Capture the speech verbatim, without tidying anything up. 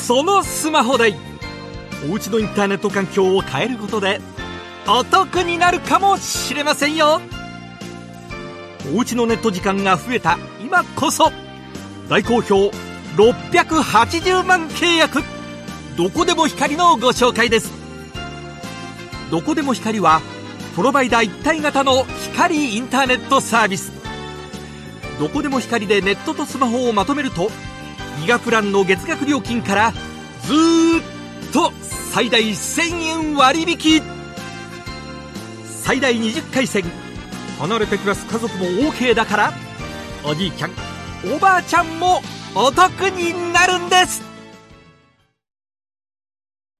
そのスマホ代、おうちのインターネット環境を変えることでお得になるかもしれませんよ。おうちのネット時間が増えた今こそ大好評ろっぴゃくはちじゅうまん契約、どこでも光のご紹介です。どこでも光はプロバイダー一体型の光インターネットサービス。どこでも光でネットとスマホをまとめると、ギガプランの月額料金からずーっと最大せんえん割引、最大にじゅっかいせん、離れて暮らす家族も OK だから、おじいちゃんおばあちゃんもお得になるんです。